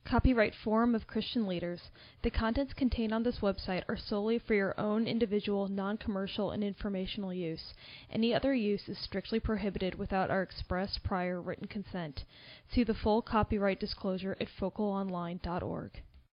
Copyright Forum of Christian Leaders. The contents contained on this website are solely for your own individual, non-commercial, and informational use. Any other use is strictly prohibited without our express prior written consent. See the full copyright disclosure at focalonline.org.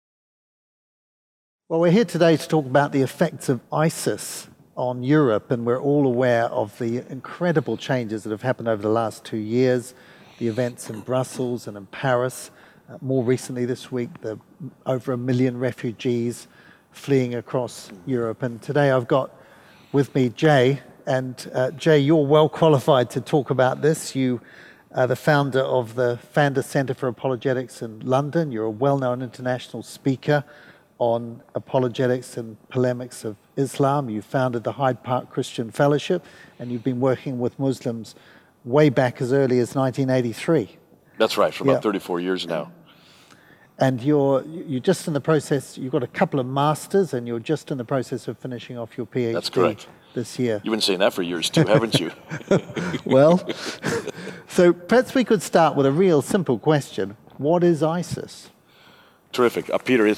Well, we're here today to talk about the effects of ISIS on Europe, and we're all aware of the incredible changes that have happened over the last 2 years, the events in Brussels and in Paris. More recently this week, over 1 million refugees fleeing across Europe. And today I've got with me Jay. And Jay, you're well qualified to talk about this. You are the founder of the Pfander Center for Apologetics in London. You're a well-known international speaker on apologetics and polemics of Islam. You founded the Hyde Park Christian Fellowship, and you've been working with Muslims way back as early as 1983. That's right, for about 34 years now. And you're just in the process, you've got a couple of masters, and you're just in the process of finishing off your PhD. That's correct. This year. You've been saying that for years too, haven't you? Well, so perhaps we could start with a real simple question. What is ISIS? Terrific. Peter,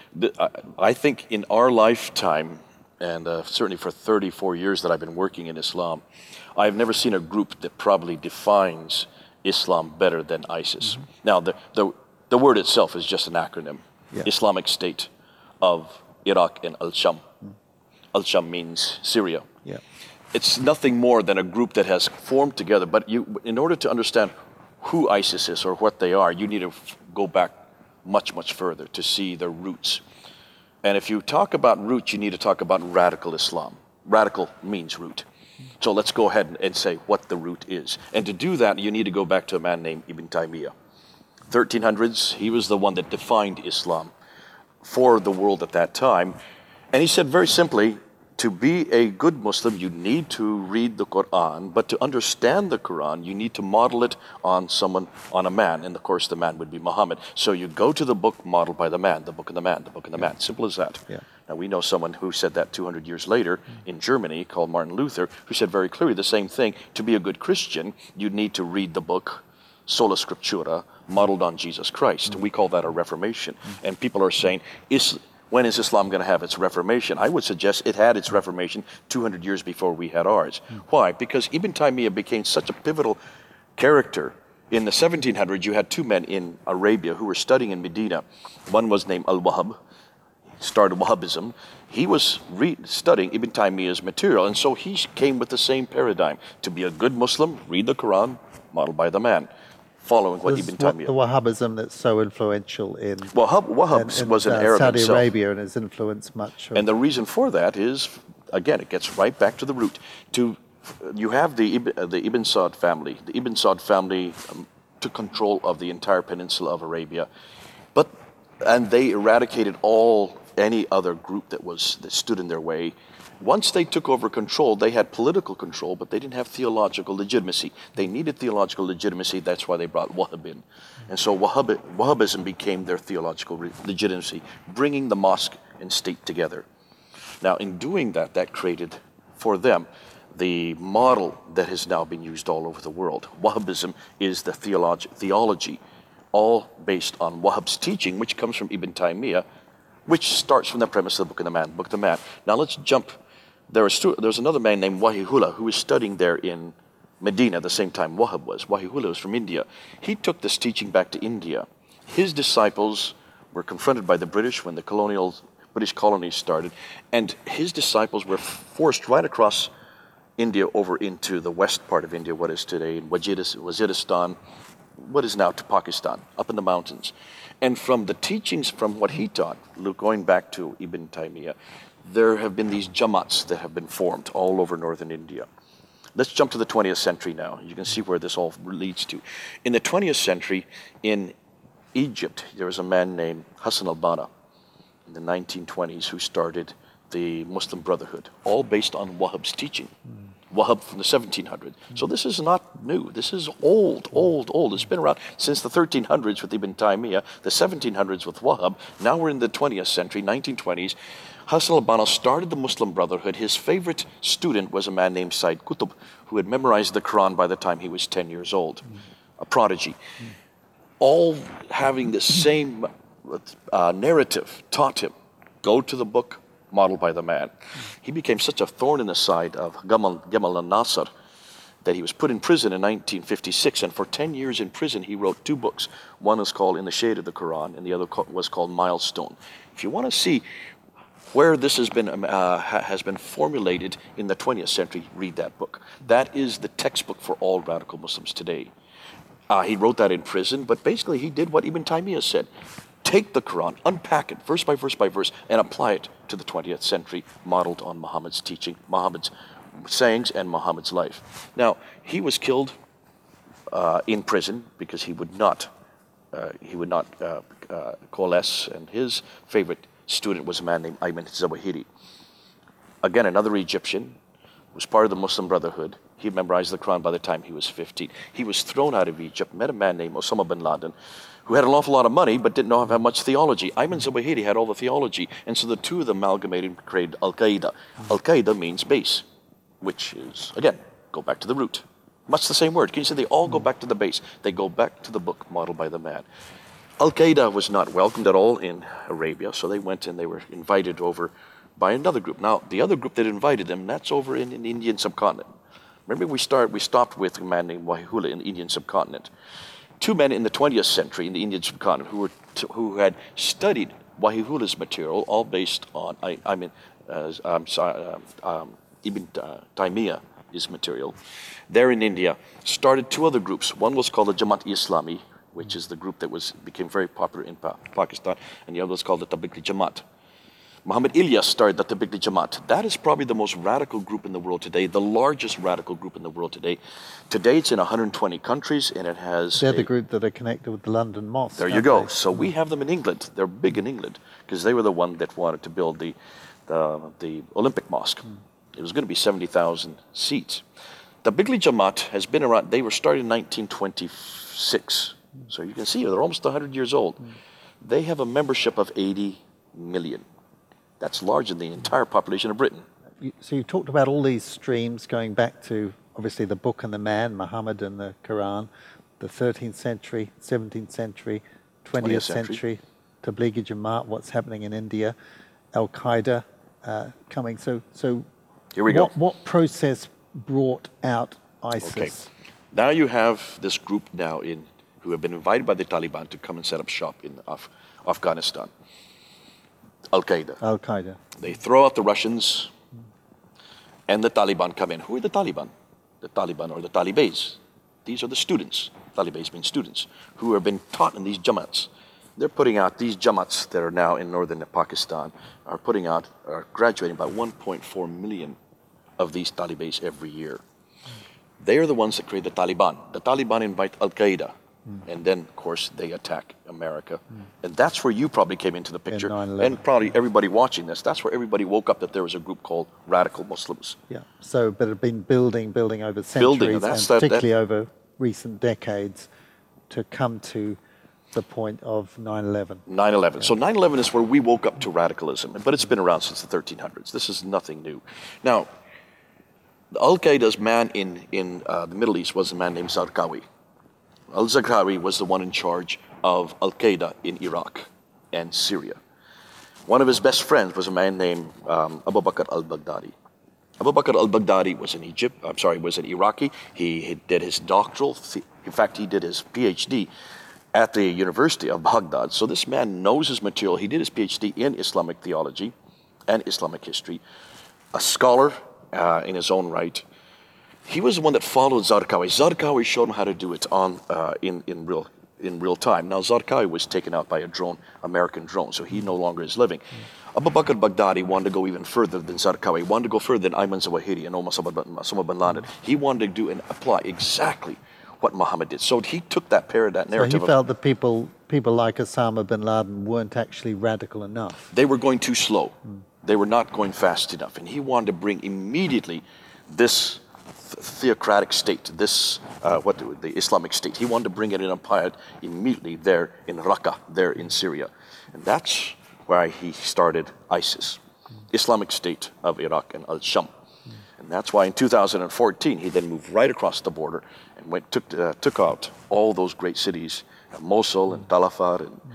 I think in our lifetime, and certainly for 34 years that I've been working in Islam, I've never seen a group that probably defines Islam better than ISIS. Mm-hmm. Now, the word itself is just an acronym. Yeah. Islamic State of Iraq and Al-Sham. Mm. Al-Sham means Syria. Yeah. It's nothing more than a group that has formed together. But in order to understand who ISIS is or what they are, you need to go back much, much further to see their roots. And if you talk about roots, you need to talk about radical Islam. Radical means root. So let's go ahead and say what the root is. And to do that, you need to go back to a man named Ibn Taymiyyah. 1300s, he was the one that defined Islam for the world at that time. And he said very simply, to be a good Muslim, you need to read the Quran, but to understand the Quran, you need to model it on a man. And of course, the man would be Muhammad. So you go to the book modeled by the man, the book of the man, the book of the man. Simple as that. Yeah. Now, we know someone who said that 200 years later in Germany called Martin Luther, who said very clearly the same thing. To be a good Christian, you need to read the book Sola Scriptura, modeled on Jesus Christ. We call that a Reformation. And people are saying, when is Islam going to have its Reformation? I would suggest it had its Reformation 200 years before we had ours. Why? Because Ibn Taymiyyah became such a pivotal character. In the 1700s, you had two men in Arabia who were studying in Medina. One was named Al-Wahhab, started Wahhabism. He was studying Ibn Taymiyyah's material, and so he came with the same paradigm. To be a good Muslim, read the Quran, modeled by the man. Following what Ibn Taymiyyah. The Wahhabism that's so influential in Wahhab was an Arab Saudi himself. Arabia, and has influenced much. And the reason for that is, again, it gets right back to the root. You have the Ibn Saud family. The Ibn Saud family took control of the entire peninsula of Arabia, and they eradicated any other group that stood in their way. Once they took over control, they had political control, but they didn't have theological legitimacy. They needed theological legitimacy. That's why they brought Wahhab in. And so Wahhabism became their theological legitimacy, bringing the mosque and state together. Now, in doing that, that created for them the model that has now been used all over the world. Wahhabism is the theology, all based on Wahhab's teaching, which comes from Ibn Taymiyyah, which starts from the premise of the Book of the Man. Now let's jump. There's another man named Wahihullah who was studying there in Medina at the same time Wahhab was. Wahihullah was from India. He took this teaching back to India. His disciples were confronted by the British when the British colonies started, and his disciples were forced right across India over into the west part of India, what is today in Waziristan, what is now to Pakistan, up in the mountains. And from the teachings from what he taught, going back to Ibn Taymiyyah, there have been these Jamaats that have been formed all over northern India. Let's jump to the 20th century now. You can see where this all leads to. In the 20th century, in Egypt, there was a man named Hassan al-Banna in the 1920s who started the Muslim Brotherhood, all based on Wahhab's teaching. Wahhab from the 1700s. So this is not new. This is old. It's been around since the 1300s with Ibn Taymiyyah, the 1700s with Wahhab. Now we're in the 20th century, 1920s. Hassan al-Banna started the Muslim Brotherhood. His favorite student was a man named Sayyid Qutb, who had memorized the Quran by the time he was 10 years old, a prodigy. All having the same narrative taught him, go to the book modeled by the man. He became such a thorn in the side of Gamal al-Nasser that he was put in prison in 1956, and for 10 years in prison he wrote 2 books. One is called In the Shade of the Quran, and the other was called Milestone. If you want to see where this has been formulated in the 20th century, read that book. That is the textbook for all radical Muslims today. He wrote that in prison, but basically he did what Ibn Taymiyyah said. Take the Quran, unpack it verse by verse by verse, and apply it to the 20th century, modeled on Muhammad's teaching, Muhammad's sayings, and Muhammad's life. Now, he was killed in prison because he would not coalesce, and his favorite student was a man named Ayman Zawahiri. Again, another Egyptian, was part of the Muslim Brotherhood. He memorized the Quran by the time he was 15. He was thrown out of Egypt, met a man named Osama bin Laden, who had an awful lot of money but didn't know how much theology. Ayman Zawahiri had all the theology, and so the two of them amalgamated and created Al-Qaeda. Al-Qaeda means base, which is, again, go back to the root. Much the same word. Can you say they all go back to the base? They go back to the book modeled by the man. Al-Qaeda was not welcomed at all in Arabia, so they went and they were invited over by another group. Now, the other group that invited them, that's over in the Indian subcontinent. Remember, we stopped with a man named Wahihullah in the Indian subcontinent. 2 men in the 20th century in the Indian subcontinent who had studied Wahihullah's material, all based on Ibn Taymiyyah's material. There in India, started 2 other groups. One was called the Jamaat-e-Islami, which is the group that became very popular in Pakistan, and the other was called the Tablighi Jamaat. Muhammad Ilyas started the Tablighi Jamaat. That is probably the most radical group in the world today, the largest radical group in the world today. Today it's in 120 countries, and it has... They're the group that are connected with the London Mosque. There you go. So we have them in England. They're big in England, because they were the one that wanted to build the Olympic Mosque. It was going to be 70,000 seats. The Tablighi Jamaat has been around. They were started in 1926. So you can see they're almost 100 years old. They have a membership of 80 million. That's larger than the entire population of Britain. So you talked about all these streams going back to, obviously, the book and the man, Muhammad and the Quran, the 13th century, 17th century, 20th century, Tablighi Jamaat, what's happening in India, Al-Qaeda coming. So here we go. What process brought out ISIS? Okay. Now you have this group now who have been invited by the Taliban to come and set up shop in Afghanistan. Al-Qaeda. They throw out the Russians, and the Taliban come in. Who are the Taliban? The Taliban or the Talibés. These are the students. Talibés mean students who have been taught in these Jamaats. They're putting out these Jamaats that are now in northern Pakistan are graduating about 1.4 million of these Talibés every year. They are the ones that create the Taliban. The Taliban invite Al-Qaeda. And then, of course, they attack America. And that's where you probably came into the picture. And probably everybody watching this, that's where everybody woke up that there was a group called Radical Muslims. Yeah. So, but it had been building over centuries, and particularly over recent decades to come to the point of 9/11. 9/11. Yeah. So 9/11 is where we woke up to radicalism. But it's been around since the 1300s. This is nothing new. Now, Al-Qaeda's man in the Middle East was a man named Zarqawi. Al-Zarqawi was the one in charge of Al-Qaeda in Iraq and Syria. One of his best friends was a man named Abu Bakr al-Baghdadi. Abu Bakr al-Baghdadi was was an Iraqi. He did his doctoral, in fact, he did his PhD at the University of Baghdad. So this man knows his material. He did his PhD in Islamic theology and Islamic history, a scholar in his own right. He was the one that followed Zarqawi. Zarqawi showed him how to do it in real time. Now Zarqawi was taken out by a drone, American drone, so he no longer is living. Abu Bakr al-Baghdadi wanted to go even further than Zarqawi. He wanted to go further than Ayman Zawahiri and Osama bin Laden. He wanted to do and apply exactly what Muhammad did. So he took that narrative. So he felt that people like Osama bin Laden weren't actually radical enough. They were going too slow. They were not going fast enough. And he wanted to bring immediately this theocratic state, the Islamic state. He wanted to bring it in empire immediately there in Raqqa, there in Syria. And that's why he started ISIS, Islamic State of Iraq and Al-Sham. And that's why in 2014 he then moved right across the border and took out all those great cities, Mosul and Tal Afar and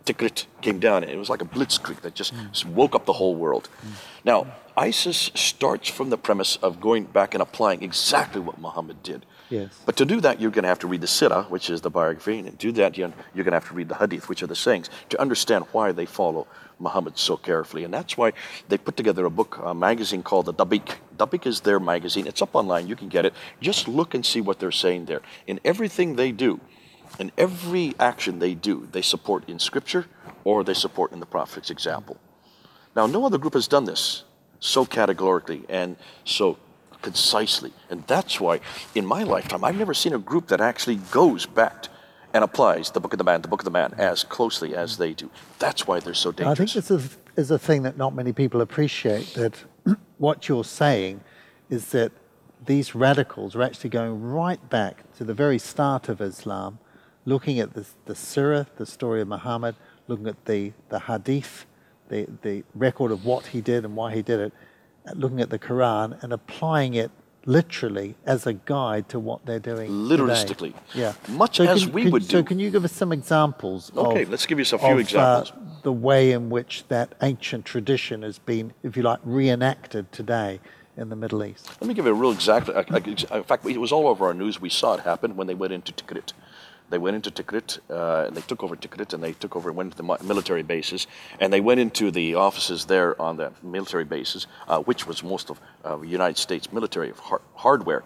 Tikrit came down, and it was like a blitzkrieg that just woke up the whole world. Now, ISIS starts from the premise of going back and applying exactly what Muhammad did. Yes. But to do that, you're going to have to read the Sirah, which is the biography, and to do that, you're going to have to read the Hadith, which are the sayings, to understand why they follow Muhammad so carefully. And that's why they put together a book, a magazine called the Dabiq. Dabiq is their magazine. It's up online. You can get it. Just look and see what they're saying there. In everything they do, in every action they do, they support in Scripture or they support in the Prophet's example. Now, no other group has done this so categorically and so concisely. And that's why, in my lifetime, I've never seen a group that actually goes back and applies the Book of the Man, as closely as they do. That's why they're so dangerous. I think this is a thing that not many people appreciate, that what you're saying is that these radicals are actually going right back to the very start of Islam, looking at the Sirah, the story of Muhammad, looking at the Hadith, the record of what he did and why he did it, looking at the Quran and applying it literally as a guide to what they're doing Literalistically. Today. Yeah. Much as we would do. So can you give us some examples Okay, let's give you a few examples. The way in which that ancient tradition has been, if you like, reenacted today in the Middle East? Let me give you a real exact. In fact, it was all over our news. We saw it happen when they went into Tikrit. They went into Tikrit, and they took over Tikrit, and they took over and went to the military bases, and they went into the offices there on the military bases, which was most of United States military hardware.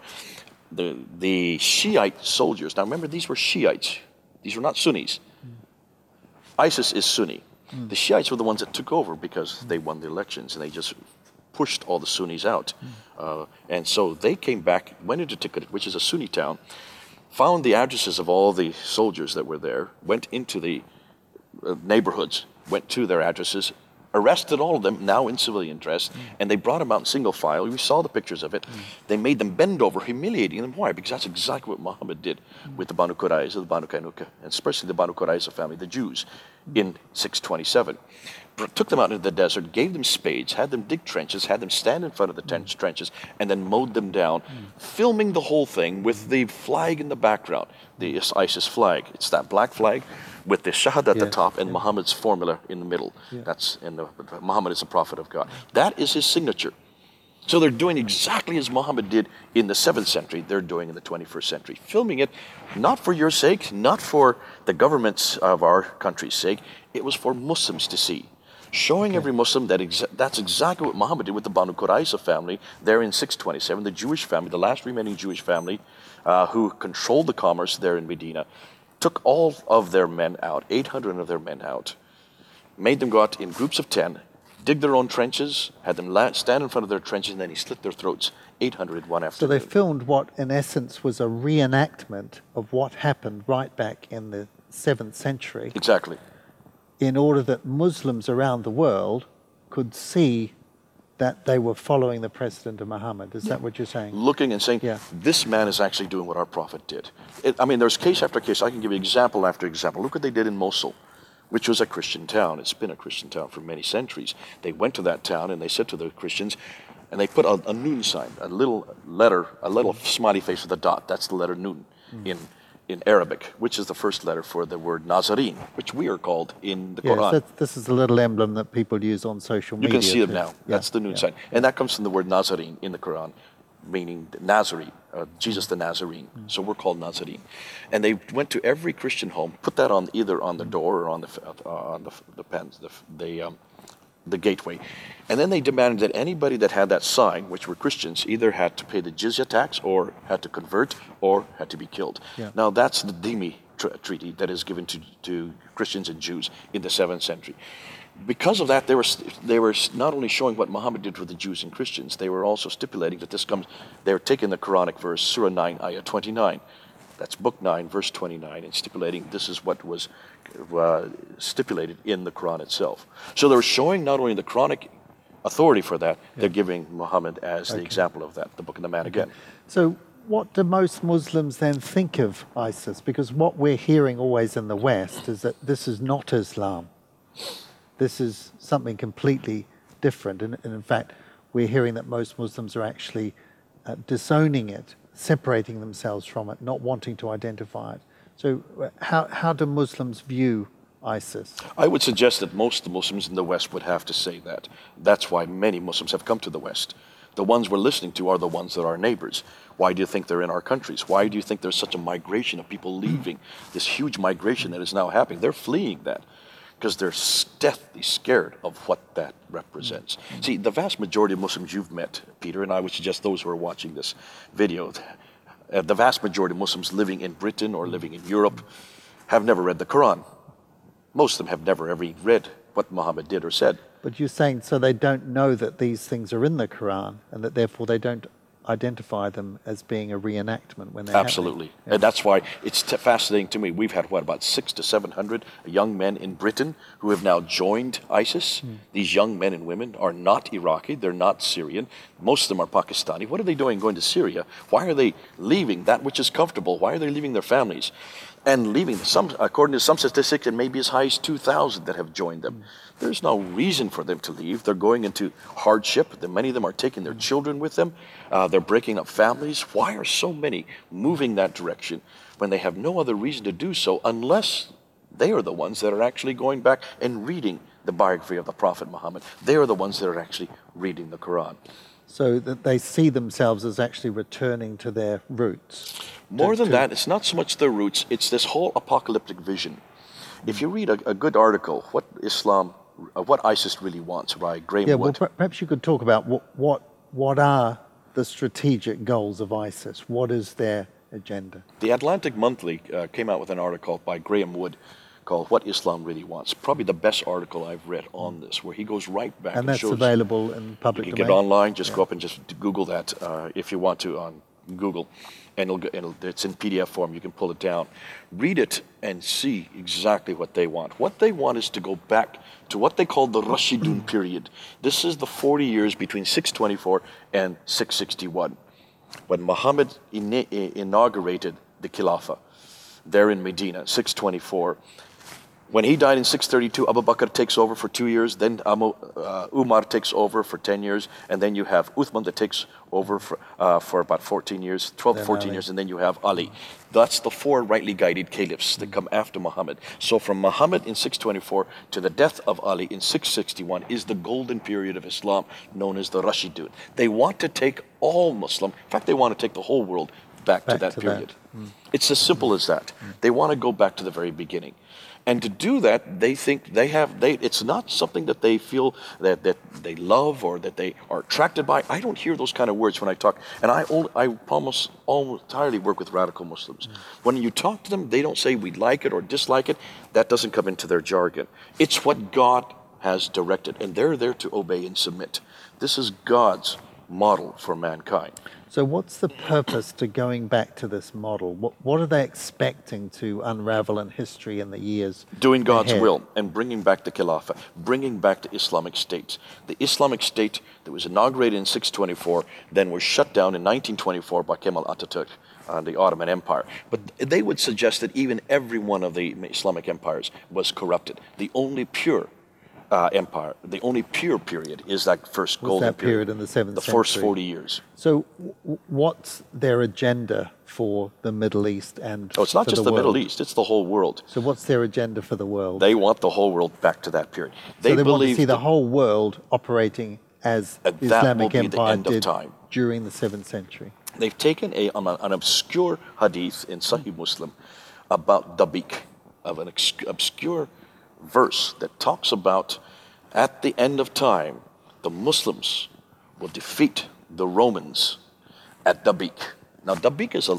The Shiite soldiers, now remember, these were Shiites. These were not Sunnis. ISIS is Sunni. The Shiites were the ones that took over because they won the elections, and they just pushed all the Sunnis out. And so they came back, went into Tikrit, which is a Sunni town, found the addresses of all the soldiers that were there, went into the neighborhoods, went to their addresses, arrested all of them, now in civilian dress, and they brought them out in single file. We saw the pictures of it. They made them bend over, humiliating them. Why? Because that's exactly what Muhammad did with the Banu Qurayza, the Banu Kainuka, and especially the Banu Qurayza family, the Jews, in 627. Took them out into the desert, gave them spades, had them dig trenches, had them stand in front of the trenches, and then mowed them down, filming the whole thing with the flag in the background, the ISIS flag. It's that black flag with the Shahad at the top and Muhammad's formula in the middle. That's Muhammad is the prophet of God. That is his signature. So they're doing exactly as Muhammad did in the 7th century, they're doing in the 21st century. Filming it, not for your sake, not for the governments of our country's sake, it was for Muslims to see. Showing every Muslim that that's exactly what Muhammad did with the Banu Qurayza family there in 627, the Jewish family, the last remaining Jewish family who controlled the commerce there in Medina, took all of their men out, 800 of their men out, made them go out in groups of 10, dig their own trenches, had them stand in front of their trenches, and then he slit their throats, 800 one after So they another. filmed what, in essence, was a reenactment of what happened right back in the 7th century, Exactly. in order that Muslims around the world could see that they were following the precedent of Muhammad. Is that what you're saying? Looking and saying, Yeah. this man is actually doing what our prophet did. There's case after case. I can give you example after example. Look what they did in Mosul, which was a Christian town. It's been a Christian town for many centuries. They went to that town and they said to the Christians, and they put a noon sign, a little letter, a little smiley face with a dot. That's the letter noon in Arabic, which is the first letter for the word Nazarene, which we are called in the Quran. Yes, this is a little emblem that people use on social You media. can see it too. now. That's the noon sign. And that comes from the word Nazarene in the Quran, meaning Nazarene, Jesus the Nazarene. So we're called Nazarene. And they went to every Christian home, put that on either on the door or on the gateway. And then they demanded that anybody that had that sign, which were Christians, either had to pay the jizya tax or had to convert or had to be killed. Yeah. Now that's the Dhimmi treaty that is given to Christians and Jews in the 7th century. Because of that, they were not only showing what Muhammad did with the Jews and Christians, they were also stipulating that they were taking the Quranic verse, Surah 9, Ayah 29. That's Book 9, verse 29, and stipulating this is what was stipulated in the Quran itself. So they were showing not only the Quranic authority for that, they're giving Muhammad as the example of that, the Book of the Man again. So what do most Muslims then think of ISIS? Because what we're hearing always in the West is that this is not Islam. This is something completely different. And in fact, we're hearing that most Muslims are actually disowning it, separating themselves from it, not wanting to identify it. So how do Muslims view ISIS? I would suggest that most of the Muslims in the West would have to say that. That's why many Muslims have come to the West. The ones we're listening to are the ones that are our neighbors. Why do you think they're in our countries? Why do you think there's such a migration of people leaving, this huge migration that is now happening? They're fleeing that because they're deathly scared of what that represents. See, the vast majority of Muslims you've met, Peter, and I would suggest those who are watching this video, the vast majority of Muslims living in Britain or living in Europe have never read the Quran. Most of them have never ever read what Muhammad did or said. But you're saying so they don't know that these things are in the Quran and that therefore they don't identify them as being a reenactment when they're Absolutely. happening. Yeah. And that's why it's fascinating to me. We've had, about 600 to 700 young men in Britain who have now joined ISIS. These young men and women are not Iraqi. They're not Syrian. Most of them are Pakistani. What are they doing going to Syria? Why are they leaving that which is comfortable? Why are they leaving their families? And leaving, according to some statistics, it may be as high as 2,000 that have joined them. There's no reason for them to leave. They're going into hardship. Many of them are taking their children with them. They're breaking up families. Why are so many moving that direction when they have no other reason to do so unless they are the ones that are actually going back and reading the biography of the Prophet Muhammad? They are the ones that are actually reading the Quran. So that they see themselves as actually returning to their roots. More than that, it's not so much their roots, it's this whole apocalyptic vision. If you read a good article, what ISIS really wants, by Graham Wood. Well, perhaps you could talk about what are the strategic goals of ISIS? What is their agenda? The Atlantic Monthly came out with an article by Graham Wood called What Islam Really Wants. Probably the best article I've read on this, where he goes right back and that's shows, available in public you can domain? get online, just go up and just Google that if you want to on Google, and it's in PDF form. You can pull it down, read it, and see exactly what they want. What they want is to go back to what they call the Rashidun period. This is the 40 years between 624 and 661, when Muhammad inaugurated the Khilafah there in Medina, 624. When he died in 632, Abu Bakr takes over for 2 years, then Umar takes over for 10 years, and then you have Uthman that takes over for about 14 years, 12 to 14 years, and then you have Ali. That's the four rightly guided caliphs that come after Muhammad. So from Muhammad in 624 to the death of Ali in 661 is the golden period of Islam known as the Rashidun. They want to take all Muslim, in fact they want to take the whole world back to that period. It's as simple as that. They want to go back to the very beginning. And to do that, they think it's not something that they feel that they love or that they are attracted by. I don't hear those kind of words when I talk. And I almost entirely work with radical Muslims. When you talk to them, they don't say we like it or dislike it. That doesn't come into their jargon. It's what God has directed, and they're there to obey and submit. This is God's model for mankind. So what's the purpose to going back to this model? What are they expecting to unravel in history in the years Doing God's ahead? will and bringing back the Khilafah, bringing back the Islamic State. The Islamic State that was inaugurated in 624, then was shut down in 1924 by Kemal Ataturk, the Ottoman Empire. But they would suggest that even every one of the Islamic empires was corrupted. The only pure empire, the only pure period is that first golden period in the 7th the century? first 40 years. So what's their agenda for the Middle East and Oh, it's not for just the world? Middle East, it's the whole world. So what's their agenda for the world? They want the whole world back to that period. So they want to believe see the that- whole world operating as the And that Islamic will be the Empire end of did time. during the 7th century. They've taken an obscure hadith in Sahih Muslim about Dabiq, of an obscure verse that talks about at the end of time, the Muslims will defeat the Romans at Dabiq. Now, Dabiq is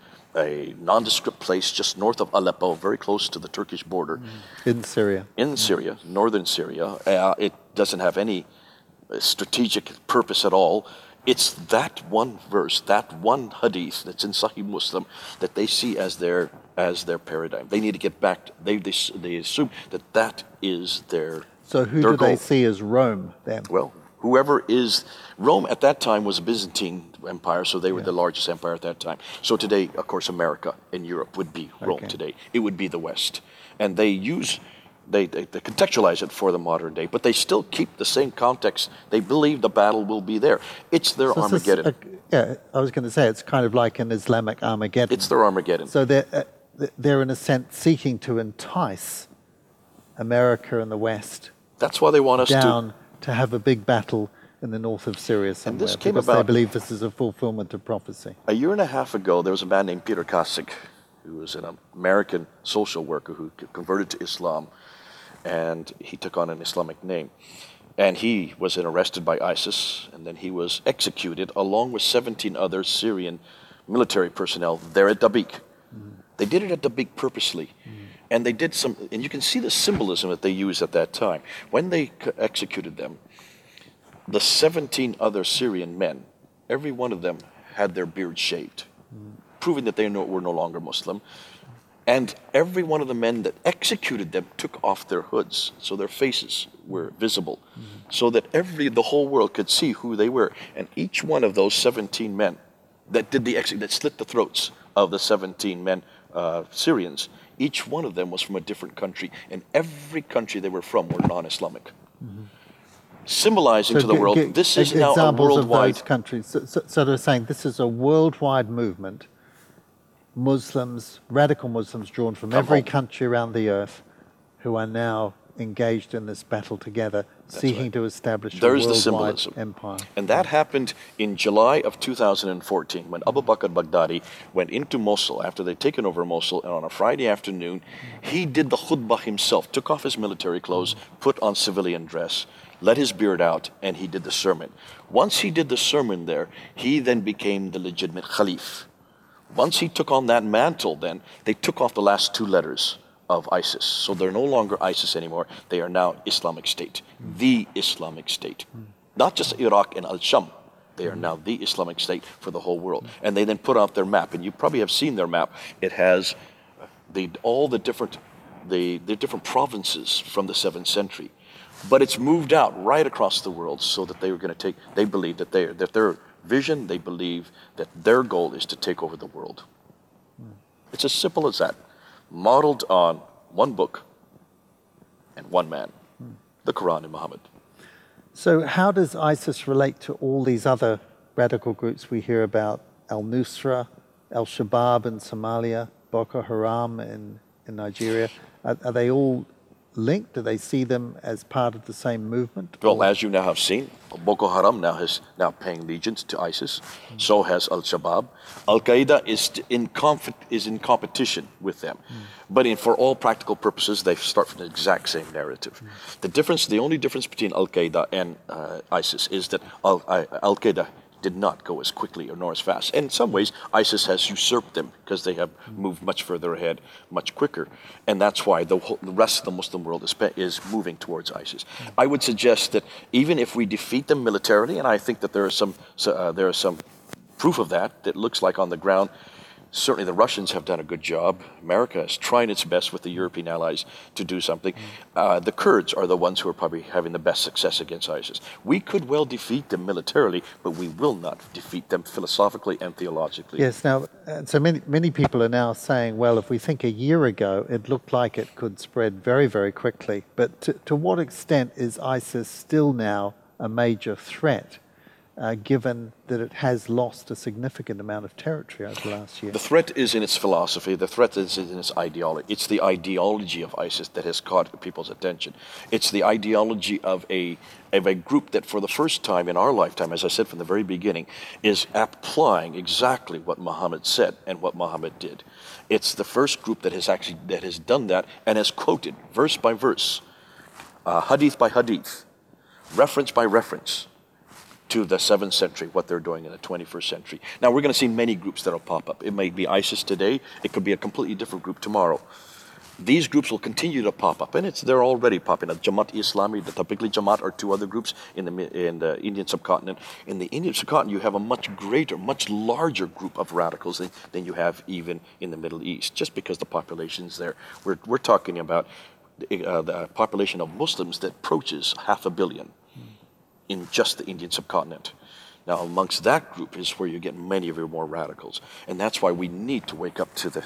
a nondescript place just north of Aleppo, very close to the Turkish border. In Syria. In Syria, northern Syria. It doesn't have any strategic purpose at all. It's that one verse, that one hadith that's in Sahih Muslim that they see as their paradigm. They need to get back. They assume that is their. So who their do they goal. see as Rome then? Well, whoever is Rome at that time was a Byzantine empire, so they were the largest empire at that time. So today, of course, America and Europe would be Rome Okay. today. It would be the West, and they contextualize it for the modern day, but they still keep the same context. They believe the battle will be there. It's their So it's Armageddon. I was going to say it's kind of like an Islamic Armageddon. It's their Armageddon. So they're in a sense seeking to entice America and the West That's why they want us down to have a big battle in the north of Syria somewhere. this came because they about- believe this is a fulfillment of prophecy. A year and a half ago, there was a man named Peter Kasich, who was an American social worker who converted to Islam, and he took on an Islamic name. And he was then arrested by ISIS, and then he was executed along with 17 other Syrian military personnel there at Dabiq. They did it at Dabiq purposely. And they did some, and you can see the symbolism that they used at that time. When they executed them, the 17 other Syrian men, every one of them had their beards shaved, proving that they were no longer Muslim. And every one of the men that executed them took off their hoods, so their faces were visible, so that the whole world could see who they were. And each one of those 17 men that did that slit the throats of the 17 men, Syrians, each one of them was from a different country, and every country they were from were non-Islamic. Symbolizing to the world, this is now a examples worldwide. of those countries. So they're saying this is a worldwide movement. Muslims, radical Muslims drawn from every home. country around the earth, who are now engaged in this battle together, seeking right. to establish There's a the worldwide symbolism. empire. And that happened in July of 2014 when Abu Bakr Baghdadi went into Mosul after they'd taken over Mosul, and on a Friday afternoon, he did the khutbah himself, took off his military clothes, put on civilian dress, let his beard out, and he did the sermon. Once he did the sermon there, he then became the legitimate Khalif. Once he took on that mantle, then they took off the last two letters of ISIS. So they're no longer ISIS anymore. They are now Islamic State, the Islamic State. Not just Iraq and Al-Sham. They are now the Islamic State for the whole world. And they then put out their map, and you probably have seen their map. It has all the different provinces from the 7th century. But it's moved out right across the world so that they were going to they believe that their vision, they believe that their goal is to take over the world. It's as simple as that. Modeled on one book and one man, the Quran and Muhammad. So how does ISIS relate to all these other radical groups we hear about? Al-Nusra, Al-Shabaab in Somalia, Boko Haram in Nigeria. Are they all linked? Do they see them as part of the same movement? Well, as you now have seen, Boko Haram is now paying allegiance to ISIS. So has Al-Shabaab. Al-Qaeda is in competition with them. But for all practical purposes, they start from the exact same narrative. The only difference between Al-Qaeda and ISIS is that Al-Qaeda did not go as quickly or nor as fast. And in some ways, ISIS has usurped them because they have moved much further ahead, much quicker. And that's why the rest of the Muslim world is moving towards ISIS. I would suggest that even if we defeat them militarily, and I think that there is some proof of that looks like on the ground, certainly the Russians have done a good job. America is trying its best with the European allies to do something. The Kurds are the ones who are probably having the best success against ISIS. We could well defeat them militarily, but we will not defeat them philosophically and theologically. Yes, now, so many people are now saying, well, if we think a year ago, it looked like it could spread very, very quickly. But to what extent is ISIS still now a major threat? Given that it has lost a significant amount of territory over the last year. The threat is in its philosophy. The threat is in its ideology. It's the ideology of ISIS that has caught people's attention. It's the ideology of a group that for the first time in our lifetime, as I said from the very beginning, is applying exactly what Muhammad said and what Muhammad did. It's the first group that has done that and has quoted verse by verse, hadith by hadith, reference by reference, to the 7th century, what they're doing in the 21st century. Now, we're going to see many groups that will pop up. It may be ISIS today. It could be a completely different group tomorrow. These groups will continue to pop up, and they're already popping up. Jamaat-e-Islami, the Tablighi Jamaat are two other groups in the Indian subcontinent. In the Indian subcontinent, you have a much greater, much larger group of radicals than you have even in the Middle East, just because the population's there. We're talking about the population of Muslims that approaches 500 million. In just the Indian subcontinent. Now, amongst that group is where you get many of your more radicals, and that's why we need to wake up to what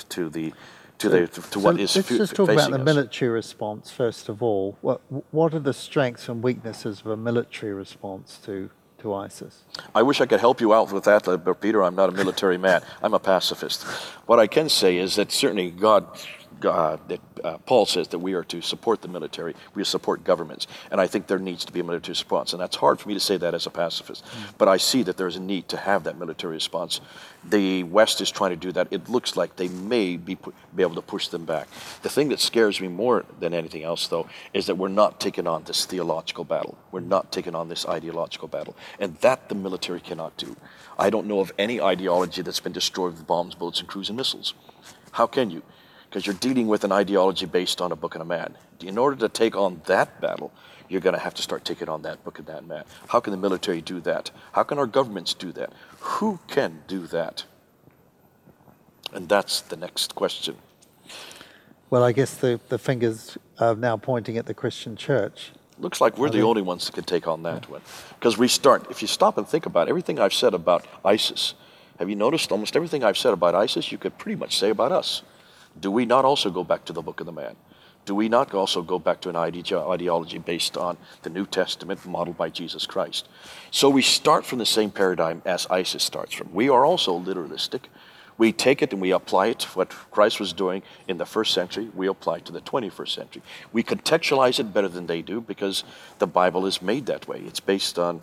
is facing us. Let's just talk about the military response first of all. What are the strengths and weaknesses of a military response to ISIS? I wish I could help you out with that, but Peter, I'm not a military man. I'm a pacifist. What I can say is that certainly God Paul says that we are to support the military, we are to support governments, and I think there needs to be a military response, and that's hard for me to say that as a pacifist, but I see that there's a need to have that military response. The West is trying to do that. It looks like they may be able to push them back. The thing that scares me more than anything else, though, is that we're not taking on this theological battle. We're not taking on this ideological battle, and that the military cannot do. I don't know of any ideology that's been destroyed with bombs, bullets, and cruise and missiles. How can you? Because you're dealing with an ideology based on a book and a man. In order to take on that battle, you're going to have to start taking on that book and that man. How can the military do that? How can our governments do that? Who can do that? And that's the next question. Well, I guess the fingers are now pointing at the Christian church. Looks like we're the only ones that can take on that one. Because if you stop and think about everything I've said about ISIS, have you noticed almost everything I've said about ISIS, you could pretty much say about us? Do we not also go back to the book of the man? Do we not also go back to an ideology based on the New Testament modeled by Jesus Christ? So we start from the same paradigm as ISIS starts from. We are also literalistic. We take it and we apply it. What Christ was doing in the first century, we apply it to the 21st century. We contextualize it better than they do because the Bible is made that way. It's based on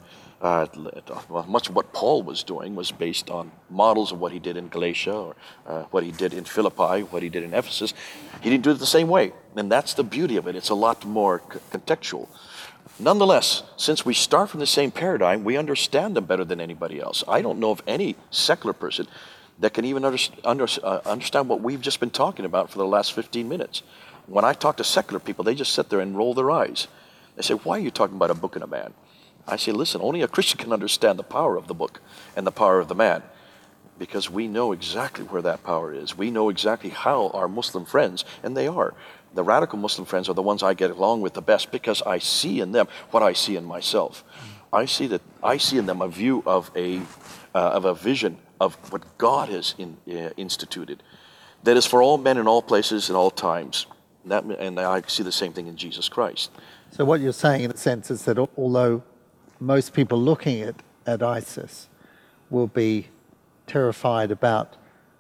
much of what Paul was doing was based on models of what he did in Galatia or what he did in Philippi, what he did in Ephesus. He didn't do it the same way, and that's the beauty of it. It's a lot more contextual. Nonetheless, since we start from the same paradigm, we understand them better than anybody else. I don't know of any secular person that can even understand what we've just been talking about for the last 15 minutes. When I talk to secular people, they just sit there and roll their eyes. They say, why are you talking about a book and a man? I say, listen, only a Christian can understand the power of the book and the power of the man, because we know exactly where that power is. We know exactly how our Muslim friends, and they are, the radical Muslim friends are the ones I get along with the best because I see in them what I see in myself. I see in them a view of a vision of what God has instituted, that is for all men in all places and all times. And I see the same thing in Jesus Christ. So what you're saying in a sense is that although most people looking at ISIS will be terrified about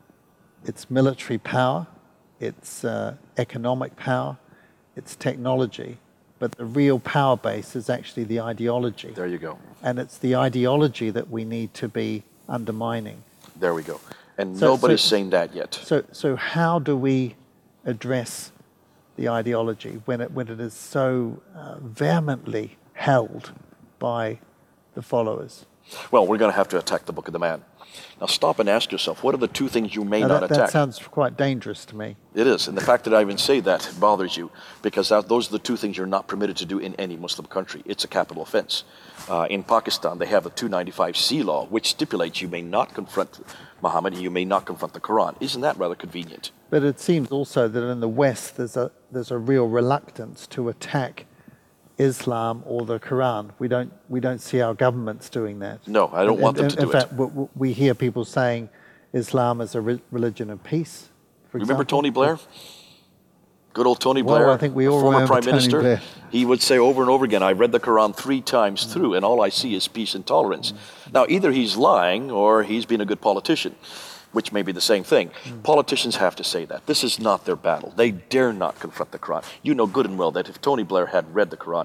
its military power, its economic power, its technology, but the real power base is actually the ideology. There you go. And it's the ideology that we need to be undermining. There we go. And nobody's saying that yet. So how do we address the ideology when it is so vehemently held by the followers? Well, we're going to have to attack the book of the man. Now stop and ask yourself, what are the two things you may not attack? That sounds quite dangerous to me. It is, and the fact that I even say that bothers you, because those are the two things you're not permitted to do in any Muslim country. It's a capital offense. In Pakistan, they have a 295C law, which stipulates you may not confront Muhammad and you may not confront the Quran. Isn't that rather convenient? But it seems also that in the West, there's a real reluctance to attack Islam or the Quran. We don't see our governments doing that. No, I don't want them to do it. In fact, we hear people saying Islam is a religion of peace. Remember Tony Blair? Good old Tony Blair, I think we all former remember Prime Tony Minister. Blair. He would say over and over again, I read the Quran 3 times through, and all I see is peace and tolerance. Now, either he's lying or he's been a good politician, which may be the same thing. Politicians have to say that. This is not their battle. They dare not confront the Quran. You know good and well that if Tony Blair had read the Quran,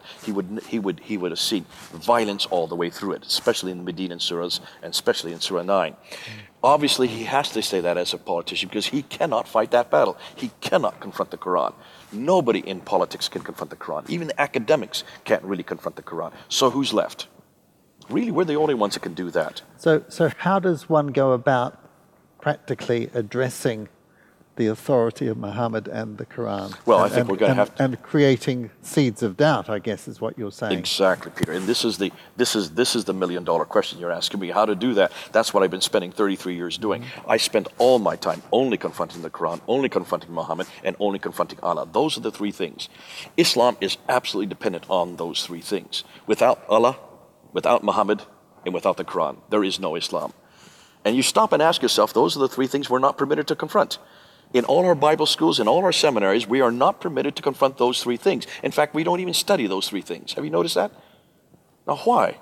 he would have seen violence all the way through it, especially in the Medinan surahs and especially in Surah 9. Obviously, he has to say that as a politician because he cannot fight that battle. He cannot confront the Quran. Nobody in politics can confront the Quran. Even the academics can't really confront the Quran. So who's left? Really, we're the only ones that can do that. So how does one go about practically addressing the authority of Muhammad and the Quran? Well, I think we're going to have to... And creating seeds of doubt, I guess, is what you're saying. Exactly, Peter. And this is the million-dollar question you're asking me, how to do that. That's what I've been spending 33 years doing. I spent all my time only confronting the Quran, only confronting Muhammad, and only confronting Allah. Those are the three things. Islam is absolutely dependent on those three things. Without Allah, without Muhammad, and without the Quran, there is no Islam. And you stop and ask yourself, those are the three things we're not permitted to confront. In all our Bible schools, in all our seminaries, we are not permitted to confront those three things. In fact, we don't even study those three things. Have you noticed that? Now, why?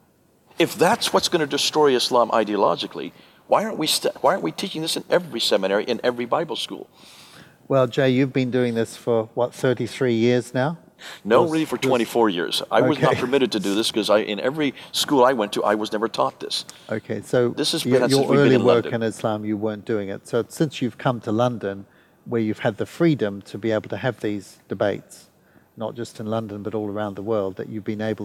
If that's what's going to destroy Islam ideologically, why aren't we teaching this in every seminary, in every Bible school? Well, Jay, you've been doing this for, what, 33 years now? No, really for 24 years. I was not Okay. permitted to do this because in every school I went to, I was never taught this. Okay, so This has been since your we've been early in work London. in Islam, you weren't doing it. So since you've come to London, where you've had the freedom to be able to have these debates, not just in London but all around the world, that you've been able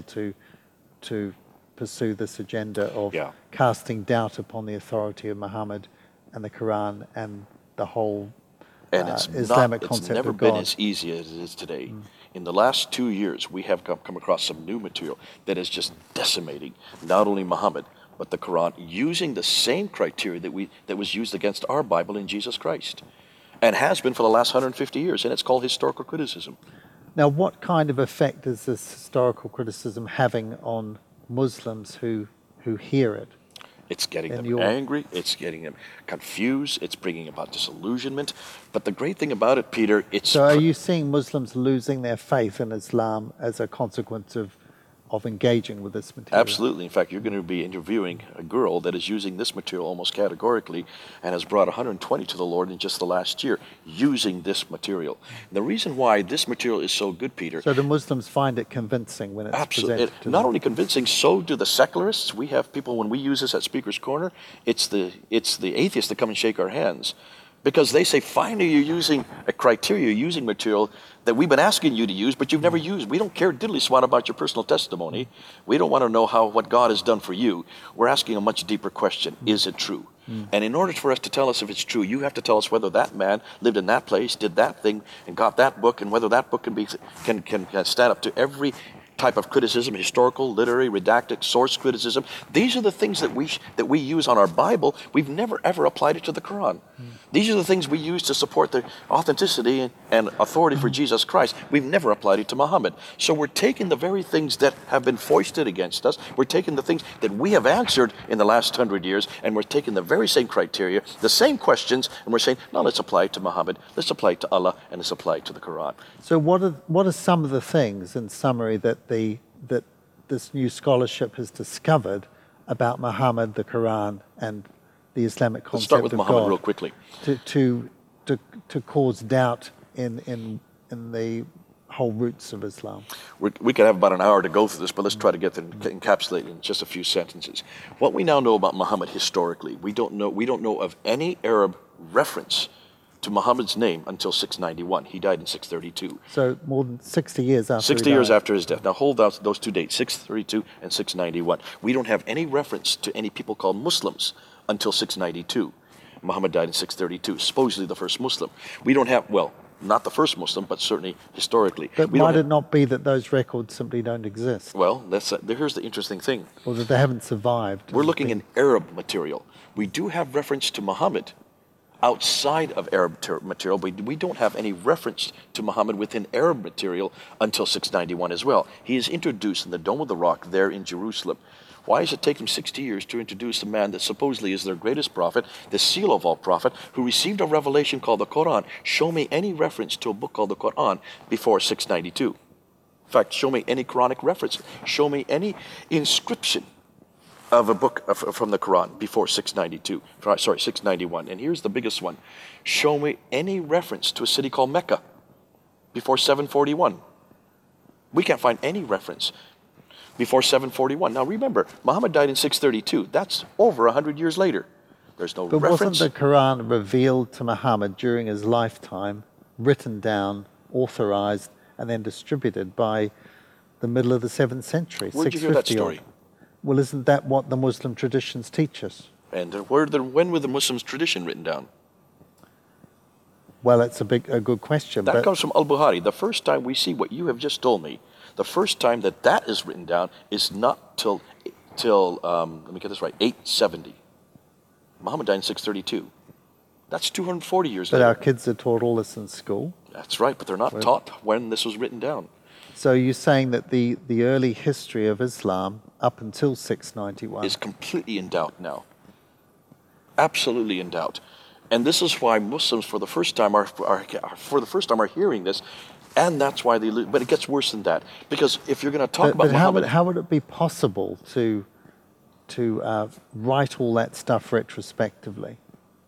to pursue this agenda of Yeah. casting doubt upon the authority of Muhammad and the Quran and the whole And Islamic it's concept never of been God. as easy as it is today. In the last 2 years, we have come across some new material that is just decimating not only Muhammad, but the Quran, using the same criteria that was used against our Bible in Jesus Christ, and has been for the last 150 years, and it's called historical criticism. Now, what kind of effect is this historical criticism having on Muslims who hear it? It's getting And them you're- angry. It's getting them confused. It's bringing about disillusionment. But the great thing about it, Peter, it's So are you seeing Muslims losing their faith in Islam as a consequence of engaging with this material? absolutely. In fact, you're going to be interviewing a girl that is using this material almost categorically and has brought 120 to the Lord in just the last year using this material. And the reason why this material is so good, Peter, So the Muslims find it convincing when it's absolutely, presented to not them. only convincing, so do the secularists. We have people, when we use this at Speaker's Corner, it's the atheists that come and shake our hands. Because they say, finally you're using a criteria, you're using material that we've been asking you to use, but you've never used. We don't care diddly swat about your personal testimony. We don't want to know what God has done for you. We're asking a much deeper question. Is it true? And in order for us to tell us if it's true, you have to tell us whether that man lived in that place, did that thing, and got that book, and whether that book can stand up to every type of criticism, historical, literary, redacted, source criticism. These are the things that we use on our Bible. We've never ever applied it to the Quran. These are the things we use to support the authenticity and authority for Jesus Christ. We've never applied it to Muhammad. So we're taking the very things that have been foisted against us. We're taking the things that we have answered in the last 100 years, and we're taking the very same criteria, the same questions, and we're saying, no, let's apply it to Muhammad, let's apply it to Allah, and let's apply it to the Quran. So what are some of the things, in summary, that this new scholarship has discovered about Muhammad, the Quran, and the Islamic Let's concept start with of Muhammad God real quickly. to cause doubt in the whole roots of Islam? We could have about an hour to go through this, but let's try to encapsulate it in just a few sentences. What we now know about Muhammad historically, we don't know of any Arab reference to Muhammad's name until 691. He died in 632. So more than 60 years after 60 he years died. after his death. Now hold out those two dates, 632 and 691. We don't have any reference to any people called Muslims until 692. Muhammad died in 632, supposedly the first Muslim. We don't have, well, not the first Muslim, but certainly historically. But We don't might have- it not be that those records simply don't exist, Well, here's the interesting thing. or that they haven't survived? We're looking in Arab material. We do have reference to Muhammad outside of Arab material, but we don't have any reference to Muhammad within Arab material until 691 as well. He is introduced in the Dome of the Rock there in Jerusalem. Why does it take him 60 years to introduce a man that supposedly is their greatest prophet, the seal of all prophet, who received a revelation called the Quran? Show me any reference to a book called the Quran before 692. In fact, show me any Quranic reference. Show me any inscription of a book from the Quran before 691. And here's the biggest one. Show me any reference to a city called Mecca before 741. We can't find any reference before 741. Now remember, Muhammad died in 632. That's over 100 years later. There's no But reference. wasn't the Quran revealed to Muhammad during his lifetime, written down, authorized, and then distributed by the middle of the 7th century? Where'd you hear that 650 odd? story? Well, isn't that what the Muslim traditions teach us? And when were the Muslims' tradition written down? Well, it's a good question. That but comes from Al-Bukhari. The first time we see what you have just told me, the first time that is written down is not till let me get this right, 870. Muhammad died in 632. That's 240 years but later. our kids are taught all this in school. That's right, but they're not taught when this was written down. So you're saying that the early history of Islam up until 691 Is completely in doubt now. Absolutely in doubt. And this is why Muslims for the first time are hearing this, and that's why they lose. But it gets worse than that, because if you're going to talk about but Muhammad, how would it be possible to write all that stuff retrospectively?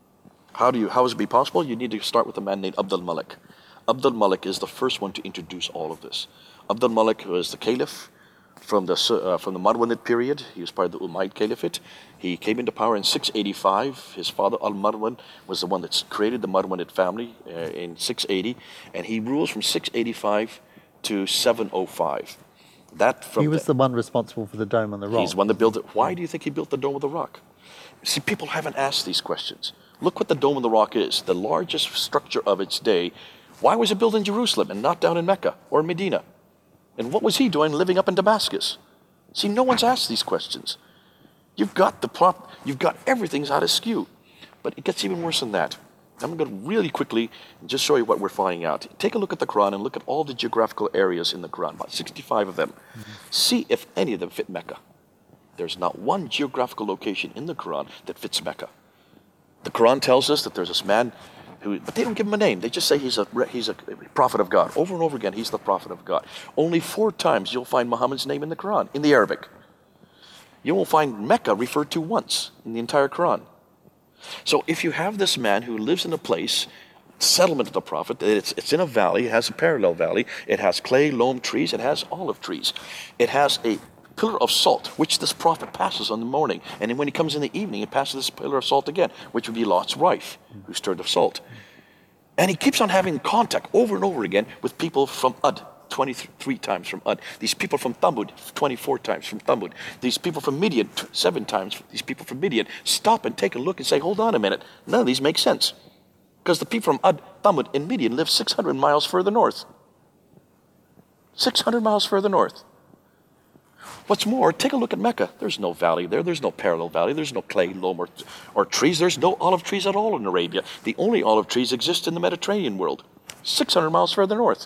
How is it be possible? You need to start with a man named Abd al-Malik. Abd al-Malik is the first one to introduce all of this. Abd al-Malik was the caliph from the Marwanid period. He was part of the Umayyad Caliphate. He came into power in 685. His father Al-Marwan was the one that created the Marwanid family in 680, and he rules from 685 to 705. He was the one responsible for the Dome on the Rock. He's the one that built it. Why do you think he built the Dome of the Rock? See, people haven't asked these questions. Look what the Dome of the Rock is, the largest structure of its day. Why was it built in Jerusalem and not down in Mecca or Medina? And what was he doing living up in Damascus? See, no one's asked these questions. You've got everything's out of skew. But it gets even worse than that. I'm going to really quickly just show you what we're finding out. Take a look at the Quran and look at all the geographical areas in the Quran, about 65 of them. See if any of them fit Mecca. There's not one geographical location in the Quran that fits Mecca. The Quran tells us that there's this man but they don't give him a name. They just say he's a prophet of God. Over and over again, he's the prophet of God. Only 4 times you'll find Muhammad's name in the Quran, in the Arabic. You won't find Mecca referred to once in the entire Quran. So if you have this man who lives in a place, settlement of the prophet, it's in a valley, it has a parallel valley, it has clay, loam trees, it has olive trees. It has a pillar of salt, which this prophet passes on the morning. And then when he comes in the evening, he passes this pillar of salt again, which would be Lot's wife, who stirred of salt. And he keeps on having contact over and over again with people from Ud, 23 times from Ud. These people from Thamud, 24 times from Thamud. These people from Midian, 7 times. These people from Midian. Stop and take a look and say, hold on a minute. None of these make sense. Because the people from Ud, Thamud, and Midian live 600 miles further north. 600 miles further north. What's more, take a look at Mecca. There's no valley there. There's no parallel valley. There's no clay, loam, or trees. There's no olive trees at all in Arabia. The only olive trees exist in the Mediterranean world, 600 miles further north.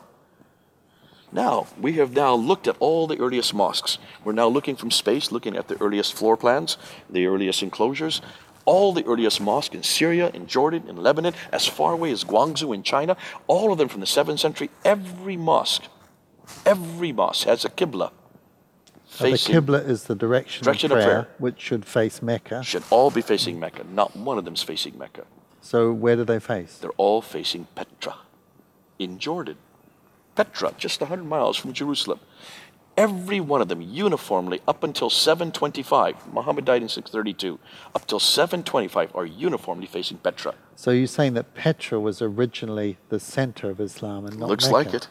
Now, we have now looked at all the earliest mosques. We're now looking from space, looking at the earliest floor plans, the earliest enclosures, all the earliest mosques in Syria, in Jordan, in Lebanon, as far away as Guangzhou in China, all of them from the 7th century. Every mosque has a qibla. The Qibla is the direction of prayer, which should face Mecca. Should all be facing Mecca. Not one of them is facing Mecca. So where do they face? They're all facing Petra in Jordan. Petra, just 100 miles from Jerusalem. Every one of them uniformly, up until 725, Muhammad died in 632, up till 725 are uniformly facing Petra. So you're saying that Petra was originally the center of Islam and not Looks Mecca? like it.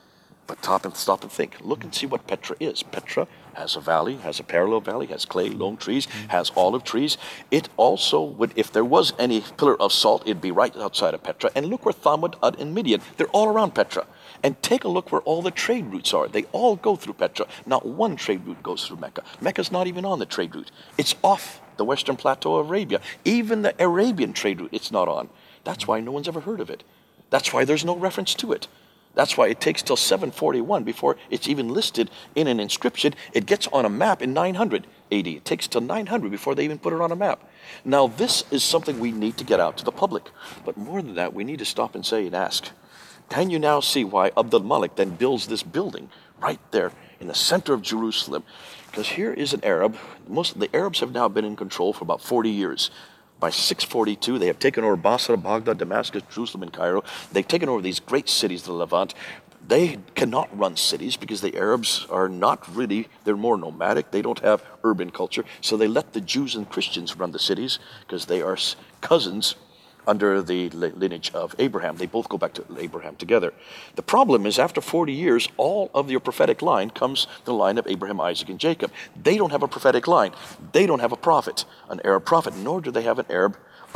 But stop and think. Look and see what Petra is. Petra has a valley, has a parallel valley, has clay, loam trees, has olive trees. It also would, if there was any pillar of salt, it'd be right outside of Petra. And look where Thamud, Ud, and Midian, they're all around Petra. And take a look where all the trade routes are. They all go through Petra. Not one trade route goes through Mecca. Mecca's not even on the trade route. It's off the western plateau of Arabia. Even the Arabian trade route, it's not on. That's why no one's ever heard of it. That's why there's no reference to it. That's why it takes till 741 before it's even listed in an inscription. It gets on a map in 900 AD. It takes till 900 before they even put it on a map. Now, this is something we need to get out to the public. But more than that, we need to stop and say and ask, can you now see why Abd al-Malik then builds this building right there in the center of Jerusalem? Because here is an Arab. Most of the Arabs have now been in control for about 40 years. By 642, they have taken over Basra, Baghdad, Damascus, Jerusalem, and Cairo. They've taken over these great cities of the Levant. They cannot run cities because the Arabs are not really, they're more nomadic. They don't have urban culture. So they let the Jews and Christians run the cities because they are cousins under the lineage of Abraham. They both go back to Abraham together. The problem is after 40 years, all of your prophetic line comes the line of Abraham, Isaac, and Jacob. They don't have a prophetic line. They don't have a prophet, an Arab prophet, nor do they have an Arab,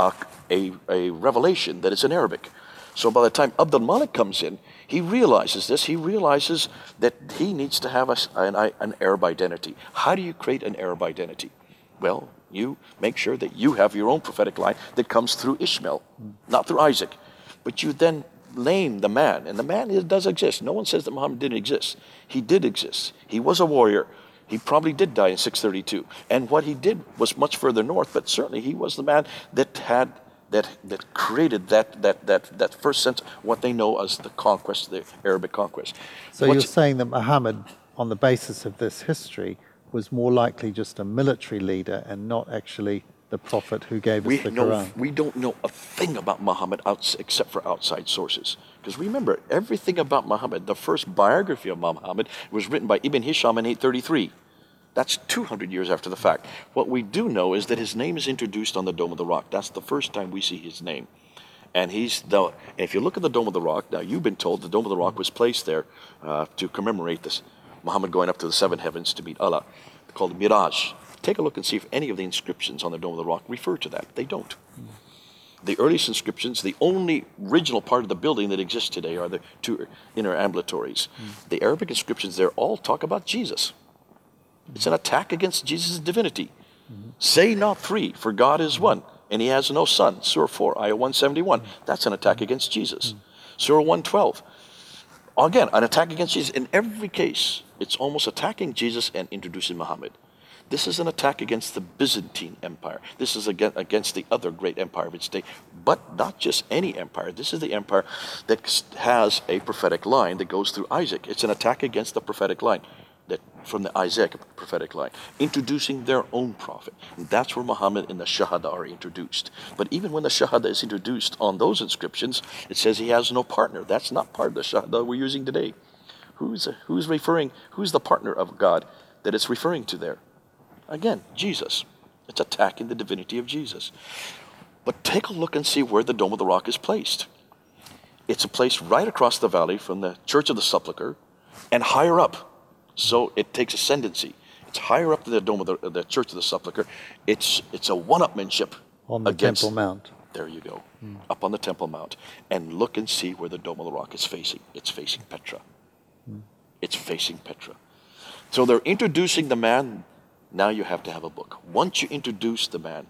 a revelation that is in Arabic. So by the time Abd al-Malik comes in, he realizes this. He realizes that he needs to have an Arab identity. How do you create an Arab identity? Well, you make sure that you have your own prophetic line that comes through Ishmael, not through Isaac. But you then name the man, and the man does exist. No one says that Muhammad didn't exist. He did exist. He was a warrior. He probably did die in 632. And what he did was much further north, but certainly he was the man that created that first sense, what they know as the conquest, the Arabic conquest. So you're saying that Muhammad, on the basis of this history, was more likely just a military leader and not actually the prophet who gave us the Quran. We don't know a thing about Muhammad except for outside sources. Because remember, everything about Muhammad, the first biography of Muhammad was written by Ibn Hisham in 833. That's 200 years after the fact. What we do know is that his name is introduced on the Dome of the Rock. That's the first time we see his name. And if you look at the Dome of the Rock, now you've been told the Dome of the Rock was placed there to commemorate this Muhammad going up to the seven heavens to meet Allah, called Miraj. Take a look and see if any of the inscriptions on the Dome of the Rock refer to that. They don't. The earliest inscriptions, the only original part of the building that exists today are the two inner ambulatories. The Arabic inscriptions there all talk about Jesus. It's an attack against Jesus' divinity. Say not three, for God is one, and he has no son. Surah 4, Ayah 171. That's an attack against Jesus. Surah 112. Again, an attack against Jesus. In every case, it's almost attacking Jesus and introducing Muhammad. This is an attack against the Byzantine Empire. This is against the other great empire of its day. But not just any empire. This is the empire that has a prophetic line that goes through Isaac. It's an attack against the prophetic line, that from the Isaac prophetic line, introducing their own prophet. And that's where Muhammad and the Shahada are introduced. But even when the Shahada is introduced on those inscriptions, it says he has no partner. That's not part of the Shahada we're using today. Who's the partner of God that it's referring to there? Again, Jesus. It's attacking the divinity of Jesus. But take a look and see where the Dome of the Rock is placed. It's placed right across the valley from the Church of the Sepulchre and higher up. So it takes ascendancy. It's higher up than the Dome of the Church of the Sepulchre. It's a one-upmanship on the Temple Mount. There you go. Up on the Temple Mount. And look and see where the Dome of the Rock is facing. It's facing Petra. It's facing Petra. So they're introducing the man. Now you have to have a book. Once you introduce the man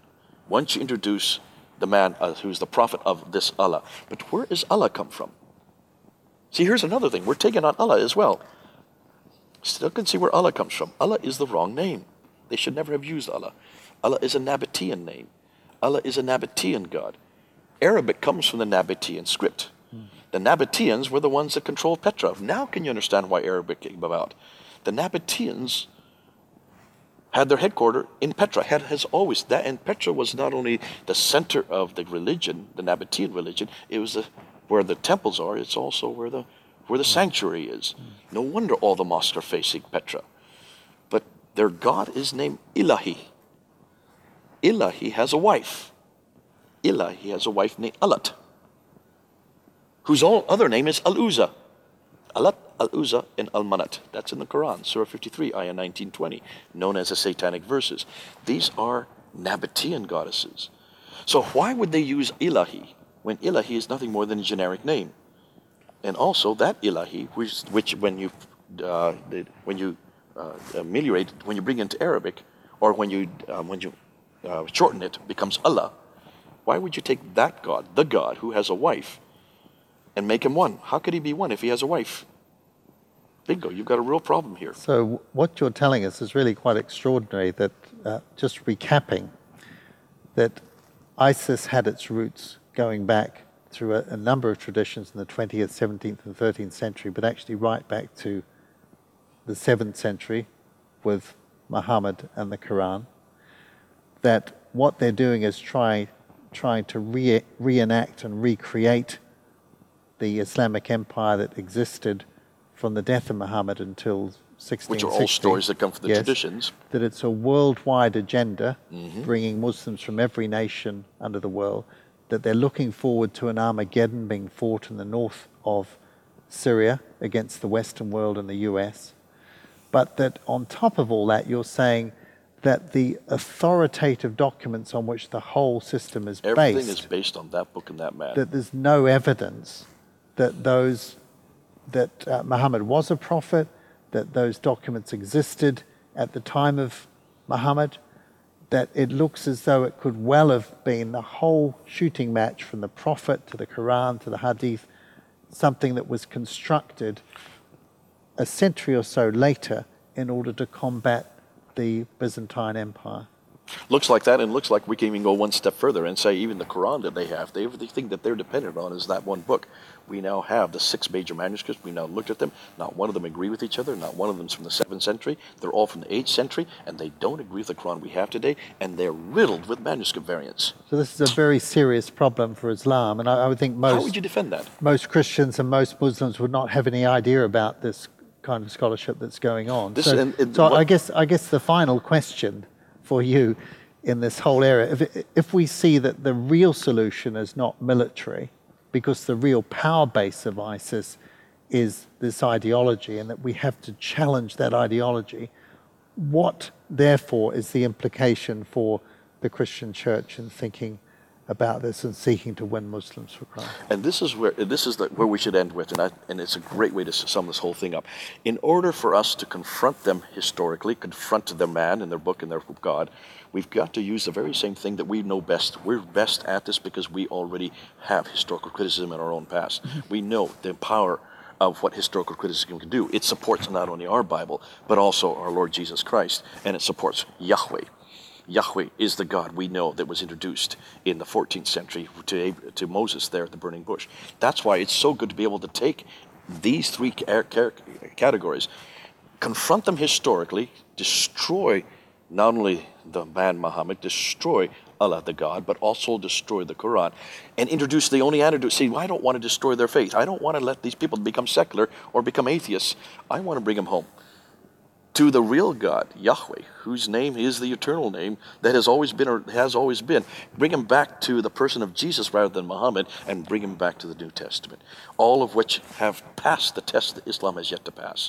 who's the prophet of this Allah. But where does Allah come from? See, here's another thing. We're taking on Allah as well. Still can see where Allah comes from. Allah is the wrong name. They should never have used Allah. Allah is a Nabatean name. Allah is a Nabatean God. Arabic comes from the Nabatean script. The Nabateans were the ones that controlled Petra. Now can you understand why Arabic came about? The Nabateans had their headquarters in Petra, and Petra was not only the center of the religion, the Nabatean religion, it was where the temples are, it's also where the sanctuary is. No wonder all the mosques are facing Petra. But their god is named Ilahi. Ilahi has a wife. Ilahi has a wife named Alat, whose other name is Al-Uzza. Alat, Al-Uzza, and Al-Manat. That's in the Quran, Surah 53, Ayah 19-20, known as the Satanic verses. These are Nabatean goddesses. So why would they use Ilahi when Ilahi is nothing more than a generic name? And also that Ilahi, which when you ameliorate, when you bring it into Arabic, or when you shorten it, becomes Allah. Why would you take that God, the God who has a wife, and make him one? How could he be one if he has a wife? Bingo, you've got a real problem here. So what you're telling us is really quite extraordinary, that just recapping, that ISIS had its roots going back through a number of traditions in the 20th, 17th and 13th century, but actually right back to the 7th century with Muhammad and the Quran, that what they're doing is trying to reenact and recreate the Islamic empire that existed from the death of Muhammad until 1660. Which are all stories that come from the traditions. That it's a worldwide agenda, bringing Muslims from every nation under the world, that they're looking forward to an Armageddon being fought in the north of Syria against the Western world and the US. But that on top of all that, you're saying that the authoritative documents on which the whole system is based... Everything is based on that book and that man. That there's no evidence that Muhammad was a prophet, that those documents existed at the time of Muhammad, that it looks as though it could well have been the whole shooting match from the Prophet to the Quran to the Hadith, something that was constructed a century or so later in order to combat the Byzantine Empire. Looks like that, and looks like we can even go one step further and say even the Quran that they have, everything that they're dependent on is that one book. We now have the 6 major manuscripts. We now looked at them. Not one of them agree with each other. Not one of them's from the 7th century. They're all from the 8th century, and they don't agree with the Quran we have today, and they're riddled with manuscript variants. So this is a very serious problem for Islam, and I would think How would you defend that? most Christians and most Muslims would not have any idea about this kind of scholarship that's going on. I guess the final question for you in this whole area, if we see that the real solution is not military, because the real power base of ISIS is this ideology, and that we have to challenge that ideology, what therefore is the implication for the Christian church in thinking about this and seeking to win Muslims for Christ? And this is where we should end with, and it's a great way to sum this whole thing up. In order for us to confront them historically, confront their man and their book and their God, we've got to use the very same thing that we know best. We're best at this because we already have historical criticism in our own past. We know the power of what historical criticism can do. It supports not only our Bible, but also our Lord Jesus Christ, and it supports Yahweh. Yahweh is the God we know that was introduced in the 14th century to Moses there at the burning bush. That's why it's so good to be able to take these 3 categories, confront them historically, destroy not only the man Muhammad, destroy Allah the God, but also destroy the Quran, and introduce the only antidote. See, I don't want to destroy their faith. I don't want to let these people become secular or become atheists. I want to bring them home to the real God, Yahweh, whose name is the eternal name that has always been or has always been. Bring him back to the person of Jesus rather than Muhammad, and bring him back to the New Testament, all of which have passed the test that Islam has yet to pass.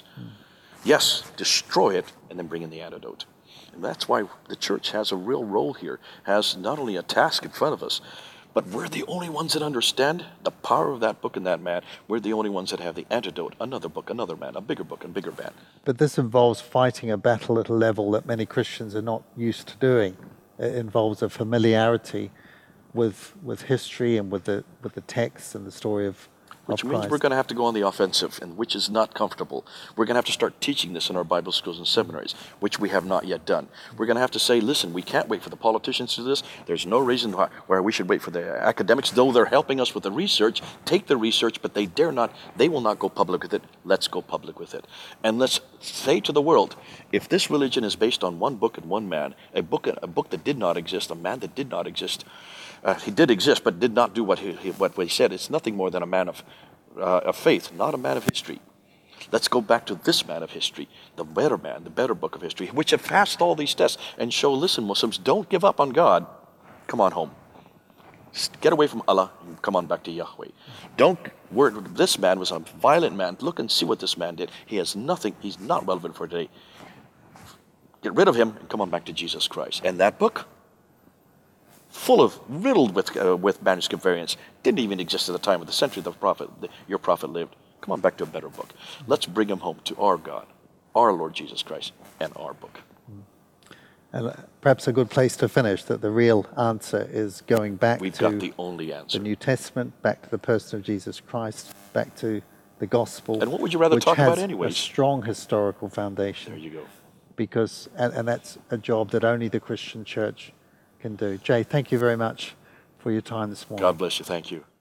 Yes, destroy it, and then bring in the antidote. And that's why the church has a real role here, has not only a task in front of us, but we're the only ones that understand the power of that book and that man. We're the only ones that have the antidote, another book, another man, a bigger book and bigger man. But this involves fighting a battle at a level that many Christians are not used to doing. It involves a familiarity with history and with the text and the story of Which means we're going to have to go on the offensive, and which is not comfortable. We're going to have to start teaching this in our Bible schools and seminaries, which we have not yet done. We're going to have to say, listen, we can't wait for the politicians to do this. There's no reason why we should wait for the academics, though they're helping us with the research. Take the research, but they will not go public with it. Let's go public with it. And let's say to the world, if this religion is based on one book and one man, a book that did not exist, a man that did not exist, he did exist, but did not do what he said. It's nothing more than a man of faith, not a man of history. Let's go back to this man of history, the better man, the better book of history, which have passed all these tests and show, listen, Muslims, don't give up on God. Come on home. Get away from Allah and come on back to Yahweh. This man was a violent man. Look and see what this man did. He has nothing. He's not relevant for today. Get rid of him and come on back to Jesus Christ. And that book, riddled with manuscript variants, didn't even exist at the time of the century your prophet lived. Come on back to a better book. Let's bring him home to our God, our Lord Jesus Christ, and our book. And perhaps a good place to finish, that the real answer is going back We've to got the only answer. The New Testament, back to the person of Jesus Christ, back to the gospel. And what would you rather talk about anyways? A strong historical foundation. There you go. Because, and that's a job that only the Christian church can do. Jay, thank you very much for your time this morning. God bless you. Thank you.